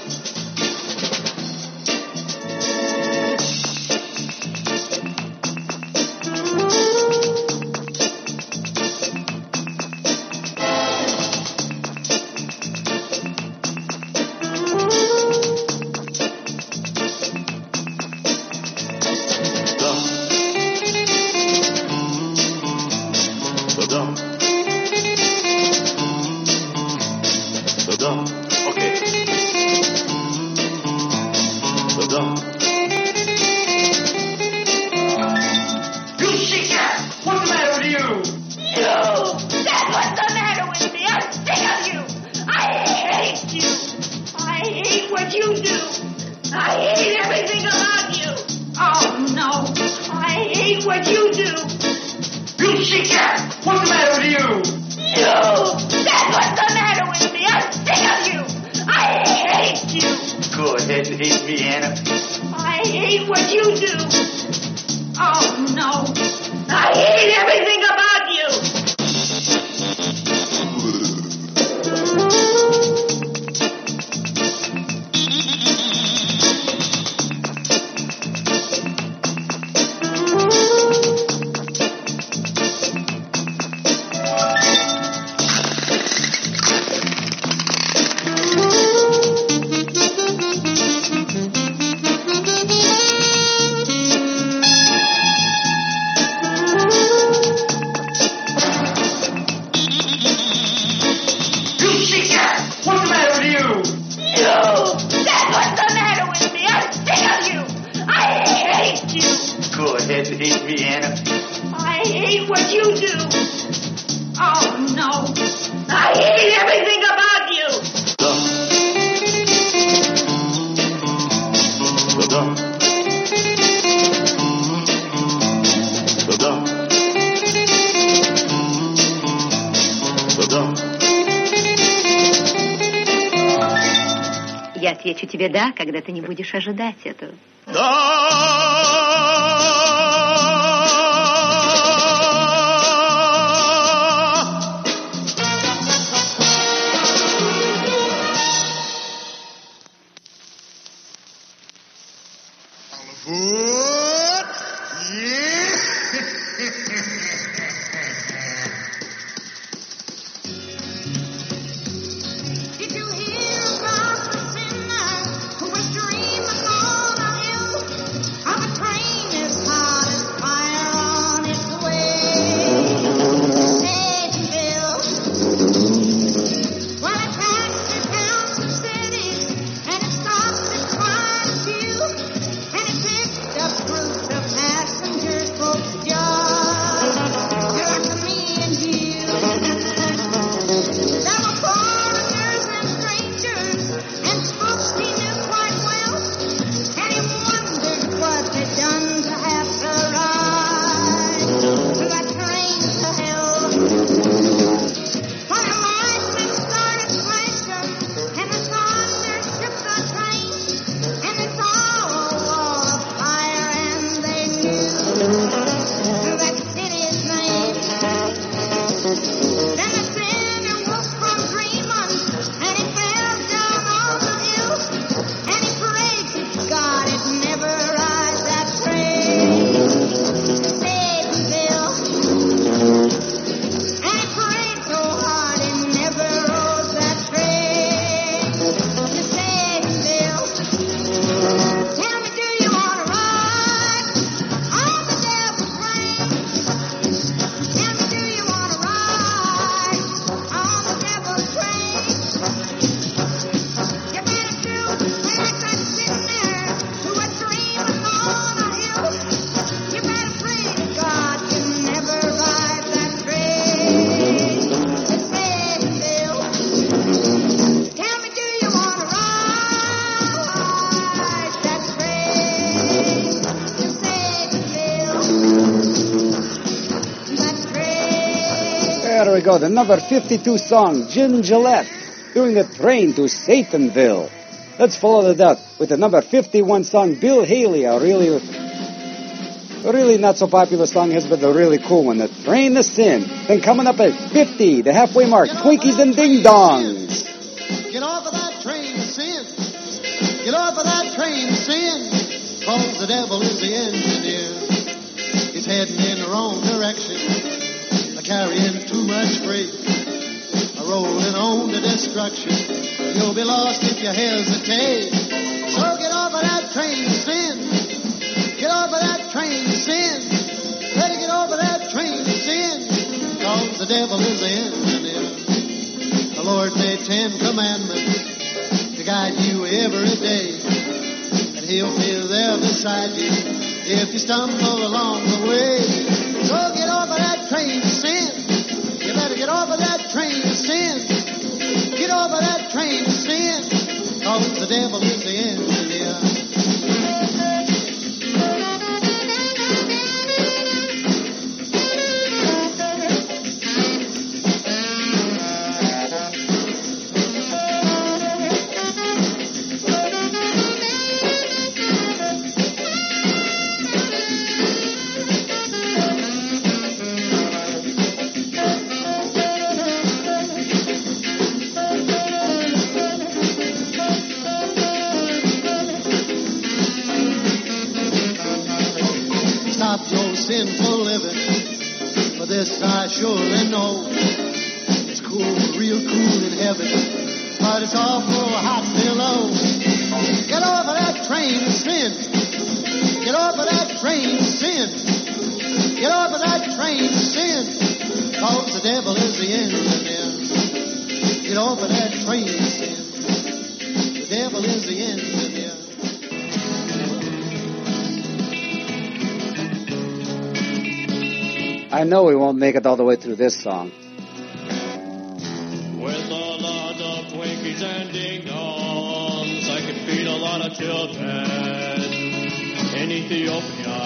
Я отвечу тебе «да», когда ты не будешь ожидать этого. There we go, the number fifty-two song, Jim Gillette, doing the train to Satanville. Let's follow that up with the number fifty-one song, Bill Haley, a really a really not so popular song has been the really cool one, The Train to Sin. Then coming up at fifty, the halfway mark, Twinkies and Ding Dongs. Get off of that train to sin. Get off of that train to sin. Cause the devil is the engineer. He's heading in the wrong direction. A carrying too much freight. A rolling on to destruction. You'll be lost if you hesitate. So get off of that train to sin. Get off of that train to sin. Better get off of that train to sin. Cause the devil is the engineer. The Lord made ten commandments to guide you every day. And he'll be there beside you if you stumble along the way. So get off of that train to sin. You better get off of that train to sin. Get off of that train to sin. Cause the devil is the engineer. Sinful living, for this I surely know. It's cool, real cool in heaven, but it's awful hot below. Get off of that train of sin. Get off of that train of sin. Get off of that train of sin. Cause the devil is the engineer. Get off of that train of sin. The devil is the engineer. I know we won't make it all the way through this song. With a lot of Twinkies and ding-dongs, I can feed a lot of children in Ethiopia.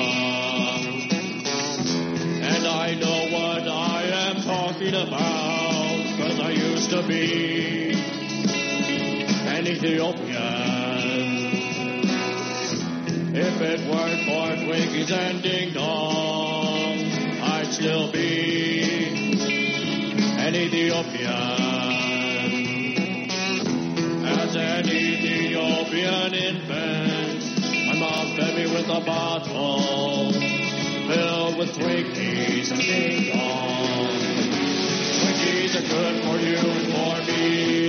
And I know what I am talking about, because I used to be an Ethiopian. If it weren't for Twinkies and ding-dongs, I'd still be an Ethiopian. As an Ethiopian infant, my mom fed me with a bottle filled with Twinkies and ding-dongs. Twinkies are good for you and for me.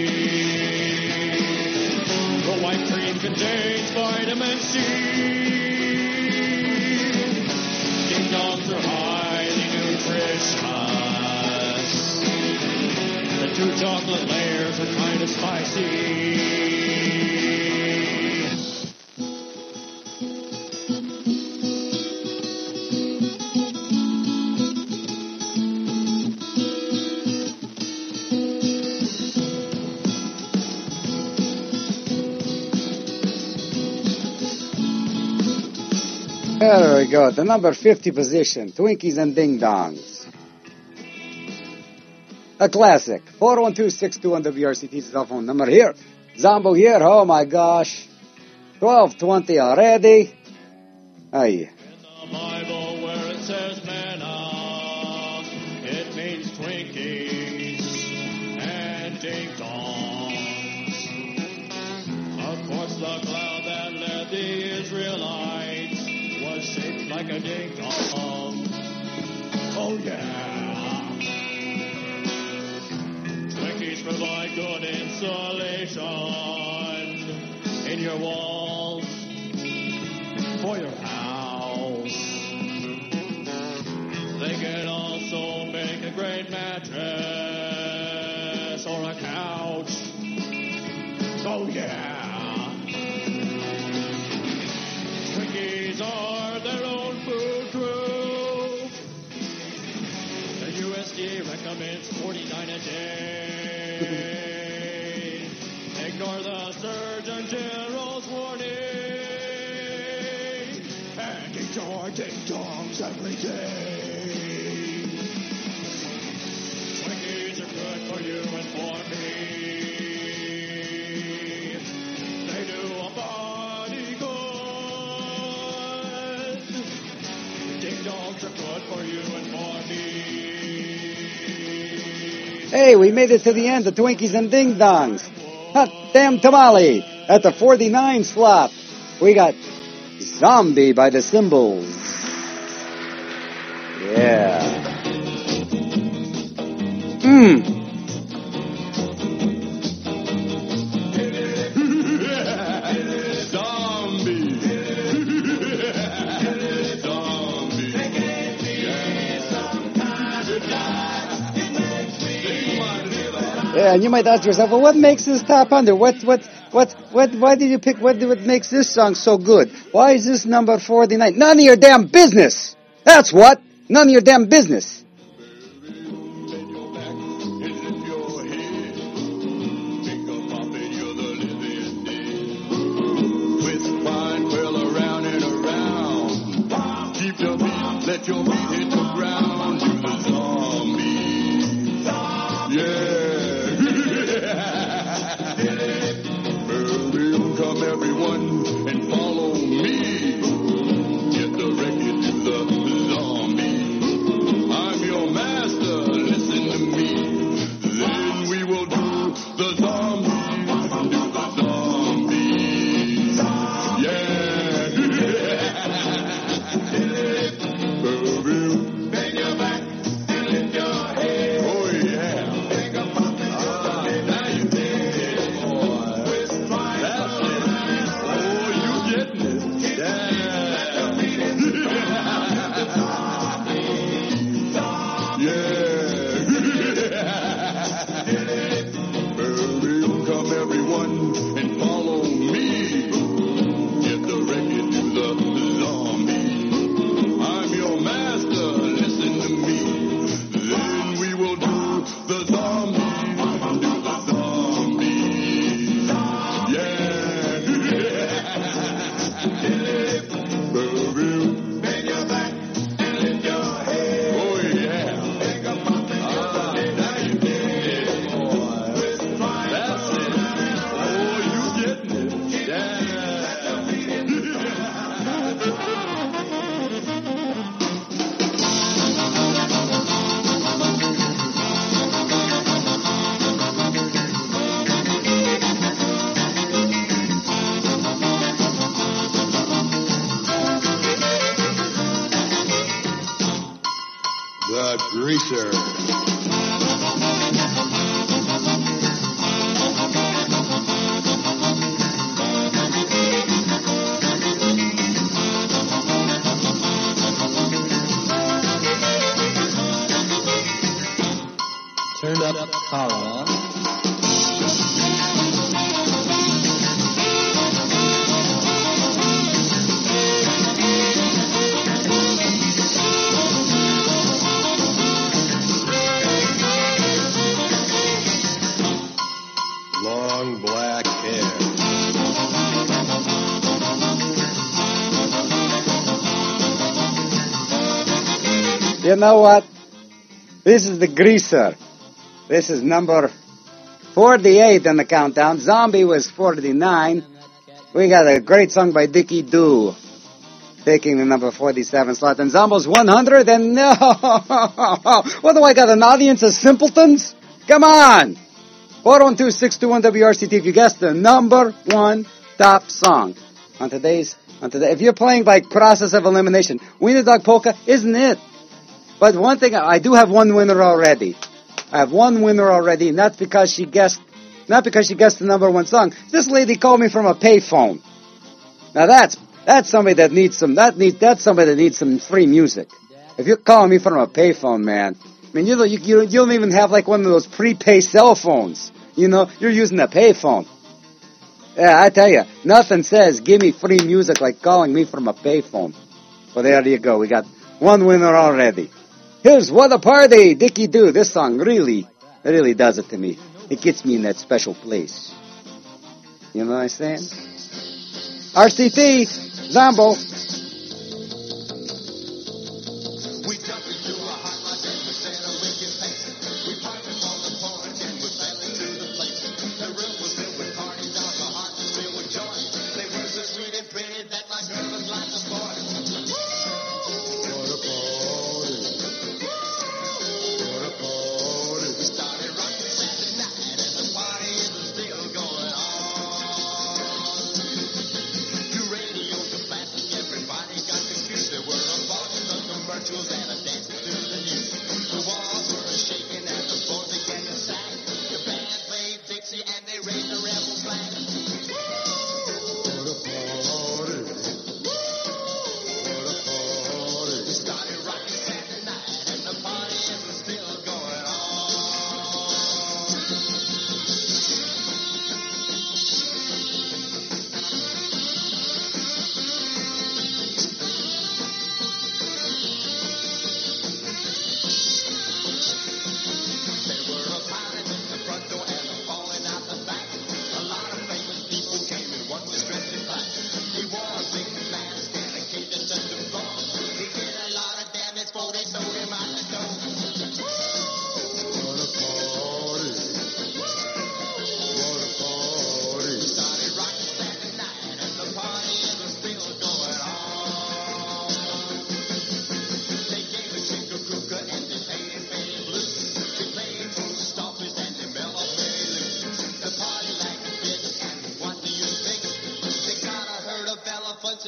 The white cream contains vitamin C. Ding-dongs are highly nutritious. The two chocolate layers are kind of spicy. There we go. The number fifty position, Twinkies and Ding Dongs. A classic. four one two six two on W R C T's cell phone number here. Zombo here. Oh my gosh. twelve twenty already. Aye. In the Bible where it says manna, it means Twinkies and ding-dongs. Of course, the cloud that led the Israelites was shaped like a ding-dong. Oh, yeah. Twinkies provide good insulation in your walls, for your house. They can also make a great mattress or a couch. Oh, yeah. Twinkies are their own food group. The U S D A recommends forty-nine a day. Ignore the Surgeon General's warning and enjoy ding-dongs every day. Twinkies are good for you and for me. They do a body good. Hey, we made it to the end, the Twinkies and Ding Dongs. Hot damn tamale. At the forty-nine slot, we got Zombie by the Cymbals. Yeah. Mmm. Yeah, and you might ask yourself, well, what makes this top under? What, what, what, what, why did you pick, what, what makes this song so good? Why is this number forty-nine? None of your damn business! That's what! None of your damn business! Let your feet hit the ground, do the zombie. Yeah. Hurry, come everyone and follow me. Get the record to the zombie. I'm your master, listen to me. Then we will do the zombie, do the zombie. Yeah. Bend your back and lift your head. Oh, yeah. Take a pop in your ah, now you did it, boy. That's it. Oh, you getting it. Yeah. Yeah. Hurry, come everyone and follow me. Get the record to the zombie. I'm your master, listen to me. Then we will do the zombie, do the zombie. Yeah. Bend your back and lift your head. Oh, yeah. Take a pop in your ah, now you did it, boy. That's it. Oh, you getting it. Yeah. The Greaser. Turned up Kara. Long black hair. You know what? This is the Greaser. This is number forty-eight in the countdown. Zombie was forty-nine. We got a great song by Dickie Doo, taking the number forty-seven slot. And Zombo's one hundred, and no! What do I got, an audience of simpletons? Come on! four one two, six two one, W R C T if you guessed the number one top song. On today's, on today, if you're playing by process of elimination, Wiener Dog Polka isn't it. But one thing, I do have one winner already. I have one winner already, and that's because she guessed, not because she guessed the number one song. This lady called me from a payphone. Now that's, that's somebody that needs some, that needs, that's somebody that needs some free music. If you're calling me from a payphone, man, I mean, you don't, you, you, you don't even have like one of those prepaid cell phones. You know, you're using a payphone. Yeah, I tell you, nothing says give me free music like calling me from a payphone. Well, there you go. We got one winner already. Here's What a Party, Dickie Doo. This song really, really does it to me. It gets me in that special place. You know what I'm saying? R C T, Zombo. Started right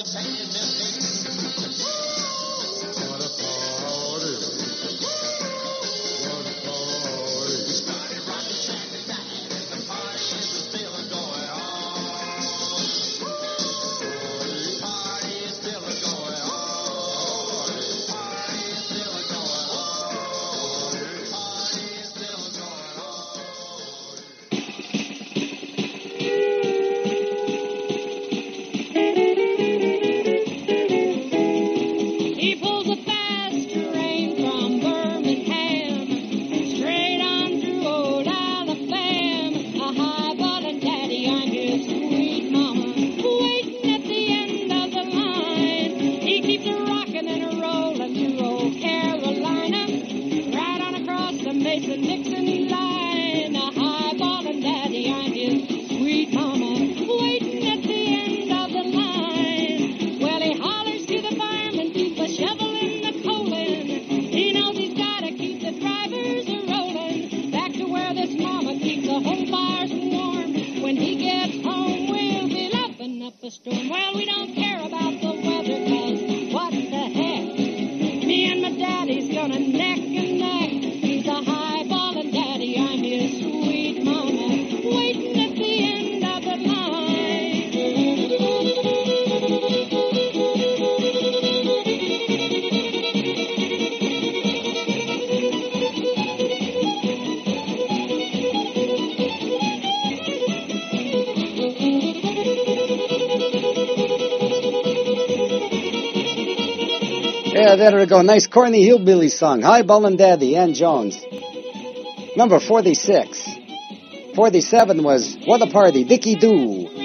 to take in them days. What a party. What a party. We started rocking Saturday night, and the party is still going on. The party is still going on. The party is still going on. The party is still going He pulls a fast train from Birmingham, straight on through old Alabama. A high-balling daddy, I'm his sweet mama, waiting at the end of the line. He keeps a rocking and a rolling through old Carolina, right on across the Mason-Dixon line. A high-balling daddy, I'm his sweet mama, waiting at the end of the line. Well, he hollers to the fireman, keep a shovel in the coal in. He knows he's got to keep the drivers a-rolling back to where this mama keeps the home fires warm. When he gets home, we'll be laughing up a storm. Well, we don't care about the weather, 'cause what the heck? Me and my daddy's gonna neck and neck. He's a high-balling daddy, I'm his sweet mama, waiting at the end of the line. Yeah, there we go. Nice corny hillbilly song. High Ballin' Daddy, Ann Jones. Number forty-six. forty-seven was What a Party, Dickie Doo.